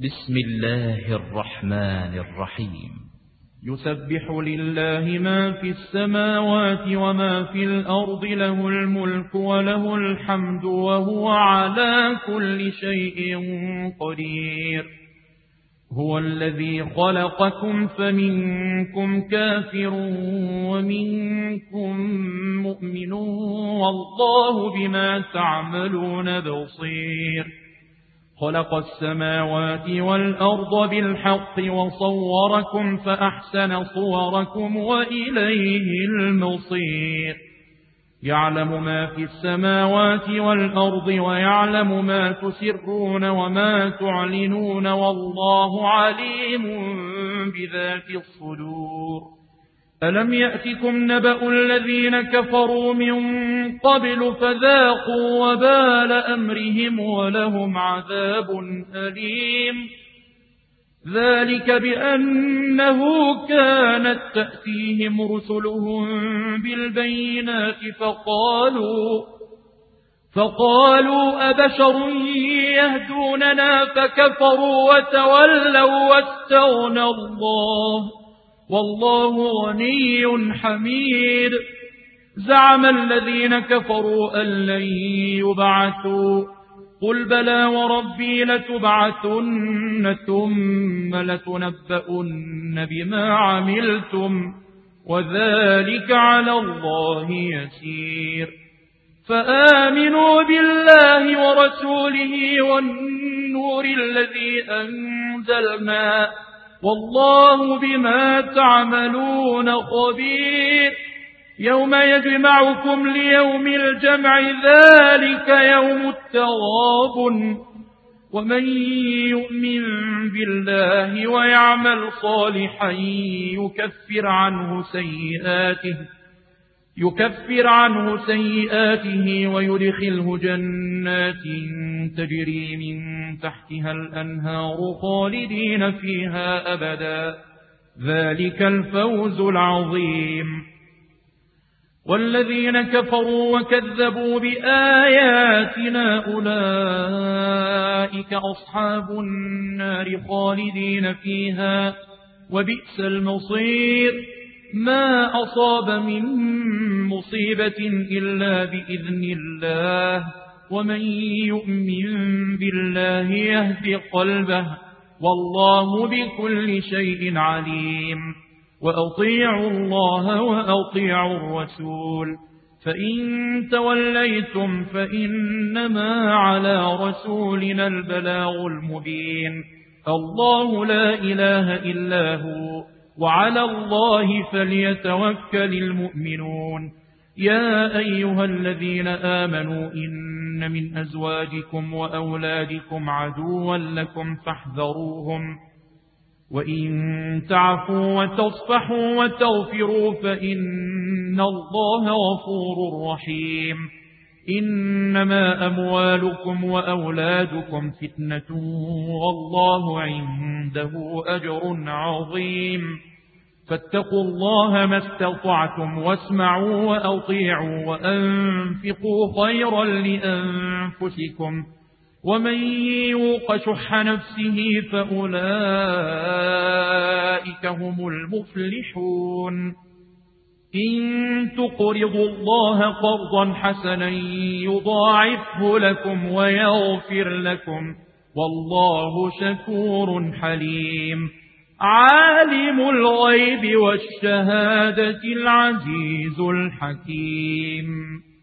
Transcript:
بسم الله الرحمن الرحيم. يسبح لله ما في السماوات وما في الأرض، له الملك وله الحمد وهو على كل شيء قدير. هو الذي خلقكم فمنكم كافر ومنكم مؤمن والله بما تعملون بصير. خلق السماوات والأرض بالحق وصوركم فأحسن صوركم وإليه المصير. يعلم ما في السماوات والأرض ويعلم ما تسرون وما تعلنون والله عليم بذات الصدور. ألم يأتكم نبأ الذين كفروا من قبل فذاقوا وبال أمرهم ولهم عذاب أليم. ذلك بأنه كانت تأتيهم رسلهم بالبينات فقالوا أبشر يهدوننا فكفروا وتولوا واستغنى الله والله غني حميد. زعم الذين كفروا أن لن يبعثوا قل بلى وربي لتبعثن ثم لتنبؤن بما عملتم وذلك على الله يسير. فآمنوا بالله ورسوله والنور الذي أنزلنا والله بما تعملون خبير. يوم يجمعكم ليوم الجمع ذلك يوم التغابن. ومن يؤمن بالله ويعمل صالحا يكفر عنه سيئاته ويدخله جنات تجري من تحتها الأنهار خالدين فيها أبدا ذلك الفوز العظيم. والذين كفروا وكذبوا بآياتنا أولئك أصحاب النار خالدين فيها وبئس المصير. ما أصاب من مصيبة إلا بإذن الله ومن يؤمن بالله يهد قلبه والله بكل شيء عليم. وأطيعوا الله وأطيعوا الرسول فإن توليتم فإنما على رسولنا البلاغ المبين. الله لا إله إلا هو وعلى الله فليتوكل المؤمنون. يا أيها الذين آمنوا إن من أزواجكم وأولادكم عدوا لكم فاحذروهم وإن تعفوا وتصفحوا وتغفروا فإن الله غفور رحيم. إنما أموالكم وأولادكم فتنة والله عنده أجر عظيم. فاتقوا الله ما استطعتم واسمعوا وأطيعوا وأنفقوا خيرا لأنفسكم ومن يوق شح نفسه فأولئك هم المفلحون. إن تقرضوا الله قرضا حسنا يضاعفه لكم ويغفر لكم والله شكور حليم. عالم الغيب والشهادة العزيز الحكيم.